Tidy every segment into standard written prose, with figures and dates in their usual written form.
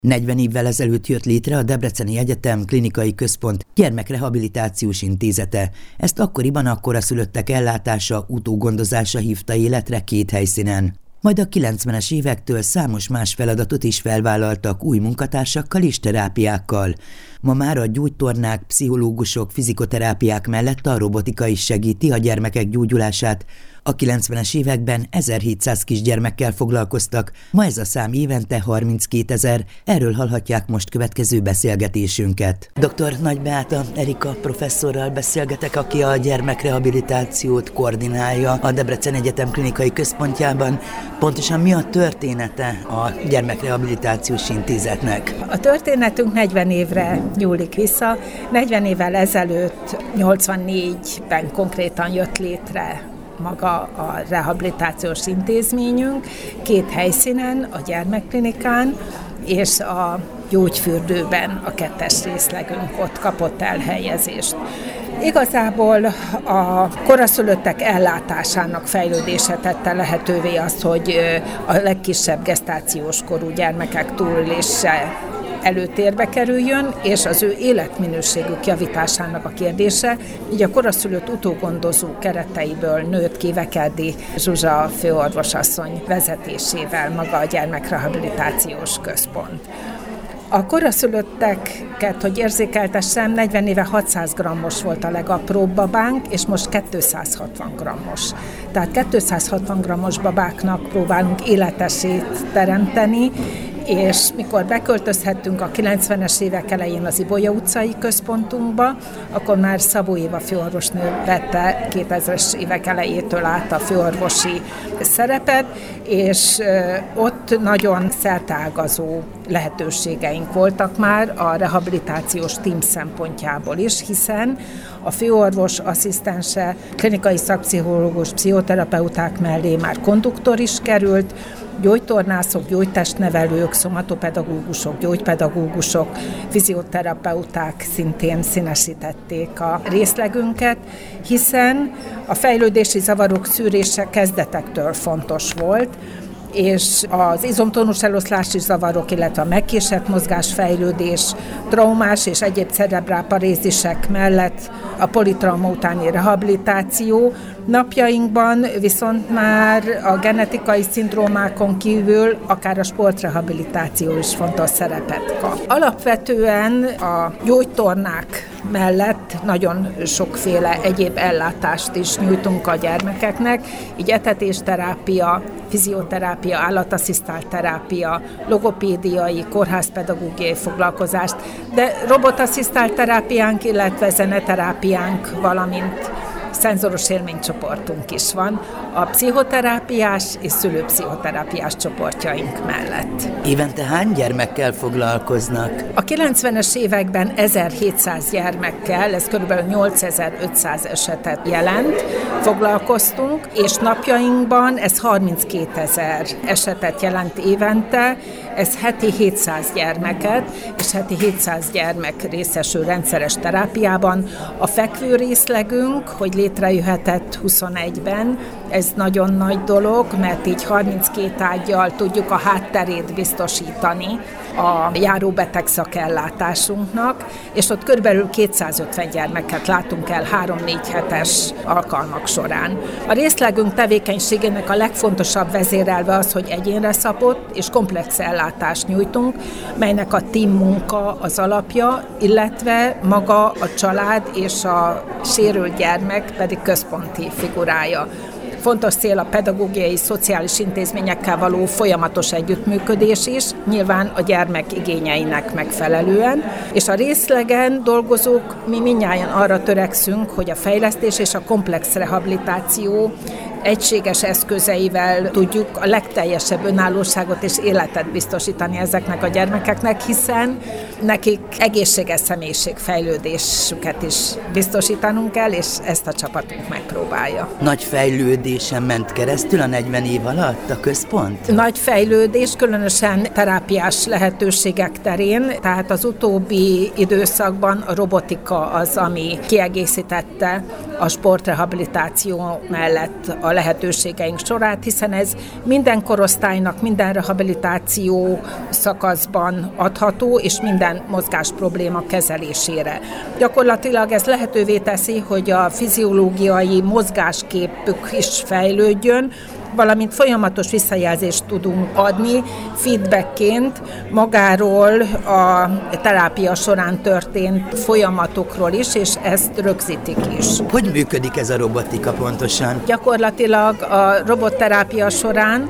40 évvel ezelőtt jött létre a Debreceni Egyetem Klinikai Központ Gyermekrehabilitációs Intézete. Ezt akkoriban a koraszülöttek ellátása, utógondozása hívta életre 2 helyszínen. Majd a 90-es évektől számos más feladatot is felvállaltak új munkatársakkal és terápiákkal. Ma már a gyógytornák, pszichológusok, fizikoterápiák mellett a robotika is segíti a gyermekek gyógyulását. A 90-es években 1700 kisgyermekkel foglalkoztak, ma ez a szám évente 32 000, erről hallhatják most következő beszélgetésünket. Dr. Nagy Beáta Erika professzorral beszélgetek, aki a gyermekrehabilitációt koordinálja a Debrecen Egyetem Klinikai Központjában. Pontosan mi a története a Gyermekrehabilitációs Intézetnek? A történetünk 40 évre nyúlik vissza. 40 évvel ezelőtt, 84-ben konkrétan jött létre maga a rehabilitációs intézményünk, 2 helyszínen, a gyermekklinikán és a gyógyfürdőben a 2. részlegünk ott kapott elhelyezést. Igazából a koraszülöttek ellátásának fejlődése tette lehetővé azt, hogy a legkisebb gesztációs korú gyermekek túlélése előtérbe kerüljön, és az ő életminőségük javításának a kérdése, így a koraszülött utógondozó kereteiből nőtt ki Vekedi Zsuzsa főorvosasszony vezetésével maga a Gyermekrehabilitációs Központ. A koraszülötteket, hogy érzékeltessem, 40 éve 600 grammos volt a legapróbb babánk, és most 260 grammos. Tehát 260 grammos babáknak próbálunk életesélyt teremteni, és mikor beköltözhettünk a 90-es évek elején az Ibolya utcai központunkba, akkor már Szabó Éva főorvosnő vette 2000-es évek elejétől át a főorvosi szerepet, és ott nagyon szerteágazó lehetőségeink voltak már a rehabilitációs tím szempontjából is, hiszen a főorvos asszisztense, klinikai szakpszichológus, pszichoterapeuták mellé már konduktor is került, gyógytornászok, gyógytestnevelők, szomatopedagógusok, gyógypedagógusok, fizioterapeuták szintén színesítették a részlegünket, hiszen a fejlődési zavarok szűrése kezdetektől fontos volt, és az izomtónus eloszlási zavarok, illetve a megkésett mozgásfejlődés, traumás és egyéb cerebrálparézisek mellett a politrauma utáni rehabilitáció napjainkban viszont már a genetikai szindrómákon kívül akár a sportrehabilitáció is fontos szerepet kap. Alapvetően a gyógytornák mellett nagyon sokféle egyéb ellátást is nyújtunk a gyermekeknek, így etetésterápia, fizioterápia, állatasszisztált terápia, logopédiai, kórházpedagógiai foglalkozást, de robotasszisztált terápiánk, illetve zeneterápiánk, valamint szenzoros élménycsoportunk is van a pszichoterápiás és szülőpszichoterápiás csoportjaink mellett. Évente hány gyermekkel foglalkoznak? A 90-es években 1700 gyermekkel, ez kb. 8500 esetet jelent, foglalkoztunk, és napjainkban ez 32 000 esetet jelent évente, ez heti 700 gyermeket, és heti 700 gyermek részesül rendszeres terápiában. A fekvő részlegünk, hogy létrejöhetett 21-ben, ez nagyon nagy dolog, mert így 32 ággyal tudjuk a hátterét biztosítani a járóbeteg szakellátásunknak, és ott körülbelül 250 gyermeket látunk el 3-4 hetes alkalmak során. A részlegünk tevékenységének a legfontosabb vezérelve az, hogy egyénre szabott és komplex ellátást nyújtunk, melynek a team munka az alapja, illetve maga a család és a sérült gyermek pedig központi figurája. Fontos cél a pedagógiai, szociális intézményekkel való folyamatos együttműködés is, nyilván a gyermek igényeinek megfelelően, és a részlegen dolgozók, mi mindnyájan arra törekszünk, hogy a fejlesztés és a komplex rehabilitáció egységes eszközeivel tudjuk a legteljesebb önállóságot és életet biztosítani ezeknek a gyermekeknek, hiszen nekik egészséges személyiségfejlődésüket is biztosítanunk kell, és ezt a csapatunk megpróbálja. Nagy fejlődésen ment keresztül a 40 év alatt a központ? Nagy fejlődés, különösen terápiás lehetőségek terén, tehát az utóbbi időszakban a robotika az, ami kiegészítette a sportrehabilitáció mellett a a lehetőségeink sorát, hiszen ez minden korosztálynak, minden rehabilitáció szakaszban adható, és minden mozgás probléma kezelésére. Gyakorlatilag ez lehetővé teszi, hogy a fiziológiai mozgásképük is fejlődjön, valamint folyamatos visszajelzést tudunk adni feedbackként magáról a terápia során történt folyamatokról is, és ezt rögzítik is. Hogy működik ez a robotika pontosan? Gyakorlatilag a robotterápia során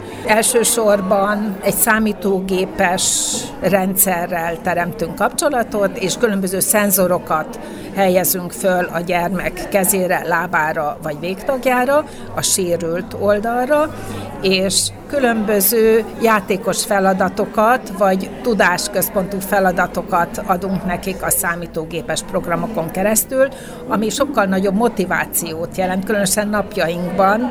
elsősorban egy számítógépes rendszerrel teremtünk kapcsolatot, és különböző szenzorokat helyezünk föl a gyermek kezére, lábára vagy végtagjára, a sérült oldalra, és különböző játékos feladatokat, vagy tudásközpontú feladatokat adunk nekik a számítógépes programokon keresztül, ami sokkal nagyobb motivációt jelent, különösen napjainkban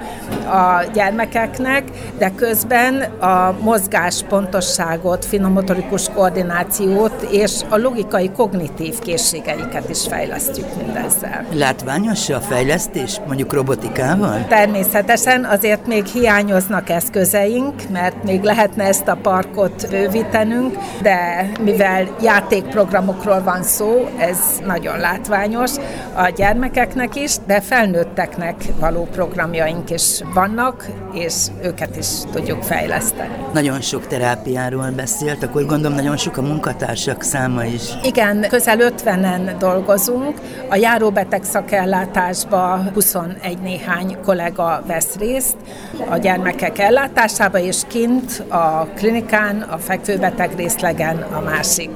a gyermekeknek, de közben a mozgás pontosságot, finomotorikus koordinációt és a logikai kognitív készségeiket is fejlesztjük mindezzel. Látványos a fejlesztés, mondjuk robotikával? Természetesen, azért még hiányoznak eszközeink, mert még lehetne ezt a parkot bővítenünk, de mivel játékprogramokról van szó, ez nagyon látványos a gyermekeknek is, de felnőtteknek való programjaink is vannak, és őket is tudjuk fejleszteni. Nagyon sok terápiáról beszélt, akkor gondolom nagyon sok a munkatársak száma is. Igen, közel 50-en dolgozunk. A járóbeteg szakellátásba 21 néhány kollega vesz részt a gyermekek ellátásába, és kint a klinikán, a fekvőbeteg részlegen a másik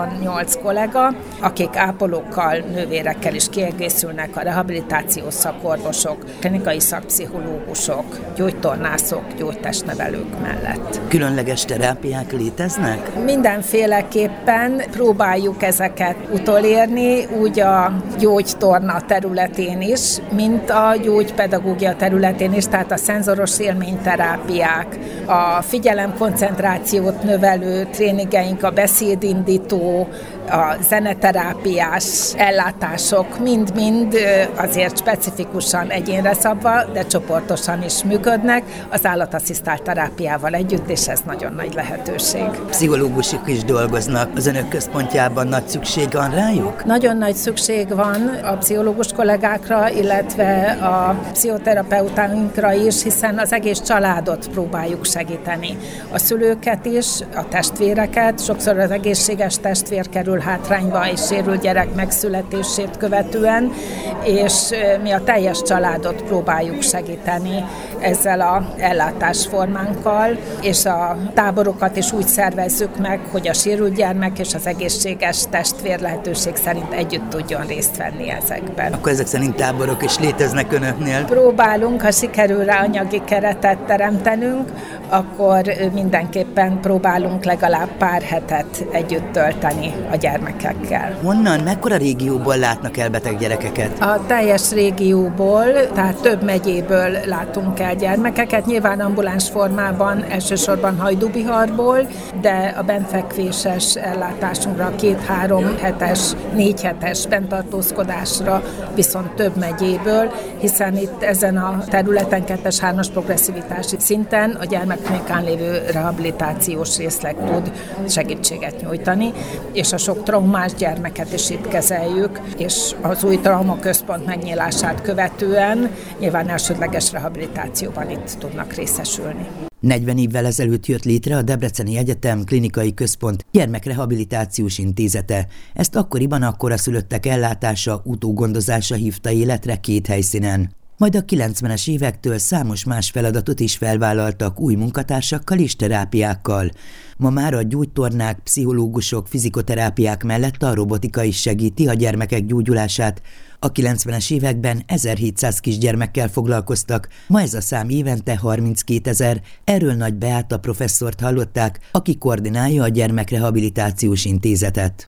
28 kollega, akik ápolókkal, nővérekkel is kiegészülnek, a rehabilitációs szakorvosok, klinikai szakpszichológusok, gyógytornászok, gyógytestnevelők mellett. Különleges terápiák léteznek? Mindenféleképpen próbáljuk ezeket utolérni, úgy a gyógytorna területén is, mint a gyógypedagógia területén is, tehát a szenzoros élményterápiák, a figyelemkoncentrációt növelő tréningeink, a beszédindító, a zeneterápiás ellátások mind-mind azért specifikusan egyénre szabva, de csoportosan is működnek, az állatasszisztált terápiával együtt, és ez nagyon nagy lehetőség. Pszichológusok is dolgoznak az önök központjában, nagy szükség van rájuk? Nagyon nagy szükség van a pszichológus kollégákra, illetve a pszichoterapeutáinkra is, hiszen az egész családot próbáljuk segíteni. A szülőket is, a testvéreket, sokszor az egészséges testvér kerül hátrányba és sérült gyerek megszületését követően, és mi a teljes családot próbáljuk segíteni ezzel az ellátásformánkkal, és a táborokat is úgy szervezzük meg, hogy a sérült gyermek és az egészséges testvér lehetőség szerint együtt tudjon részt venni ezekben. Akkor ezek szerint táborok is léteznek önöknél? Próbálunk, ha sikerül rá anyagi keretet teremtenünk, akkor mindenképpen próbálunk legalább pár hetet együtt tölteni a gyermekekkel. Honnan, mekkora régióból látnak el beteg gyerekeket? A teljes régióból, tehát több megyéből látunk el gyermekeket, nyilván ambuláns formában, elsősorban Hajdúbiharból, de a bentfekvéses ellátásunkra 2-3 hetes, 4 hetes benttartózkodásra viszont több megyéből, hiszen itt ezen a területen 2-3-as progresszivitási szinten a gyermekklinikán lévő rehabilitációs részleg tud segítséget nyújtani, és a sok traumás gyermeket is itt kezeljük, és az új traumaközpont megnyílását követően nyilván elsődleges rehabilitációban itt tudnak részesülni. 40 évvel ezelőtt jött létre a Debreceni Egyetem Klinikai Központ Gyermekrehabilitációs Intézete. Ezt akkoriban a koraszülöttek ellátása, utógondozása hívta életre 2 helyszínen. Majd a 90-es évektől számos más feladatot is felvállaltak új munkatársakkal és terápiákkal. Ma már a gyógytornák, pszichológusok, fizikoterápiák mellett a robotika is segíti a gyermekek gyógyulását. A 90-es években 1700 kisgyermekkel foglalkoztak, ma ez a szám évente 32 000. Erről Nagy Beáta professzort hallották, aki koordinálja a Gyermekrehabilitációs Intézetet.